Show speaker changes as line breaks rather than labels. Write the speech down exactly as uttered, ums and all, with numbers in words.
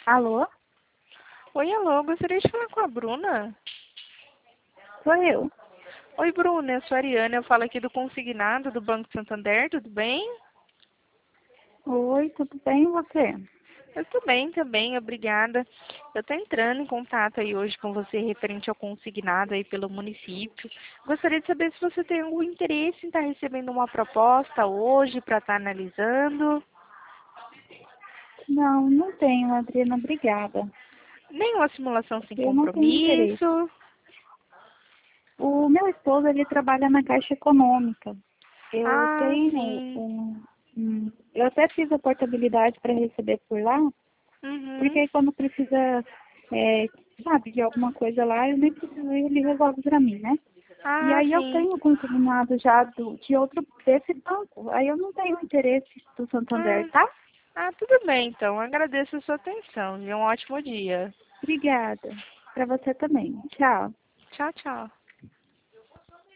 Alô?
Oi, alô, gostaria de falar com a Bruna.
Sou eu.
Oi, Bruna, eu sou a Ariana, eu falo aqui do Consignado do Banco Santander, tudo bem?
Oi, tudo bem e você?
Eu estou bem também, obrigada. Eu estou entrando em contato aí hoje com você referente ao consignado aí pelo município. Gostaria de saber se você tem algum interesse em estar recebendo uma proposta hoje para estar analisando.
Não, não tenho, Adriana, obrigada.
Nenhuma simulação sem
Eu não tenho interesse.
compromisso.
O meu esposo, ele trabalha na Caixa Econômica. Eu
Ah,
tenho
sim.
um... um eu até fiz a portabilidade para receber por lá, porque
Uhum.
aí quando precisa, é, sabe, de alguma coisa lá, eu nem preciso, ele resolve para mim, né? E
Ah,
aí eu
sim.
tenho consignado já do, de outro, desse banco. Aí eu não tenho interesse do Santander,
Ah,
tá?
ah, tudo bem então. Agradeço a sua atenção. E um ótimo dia.
Obrigada. Para você também. Tchau.
Tchau, tchau.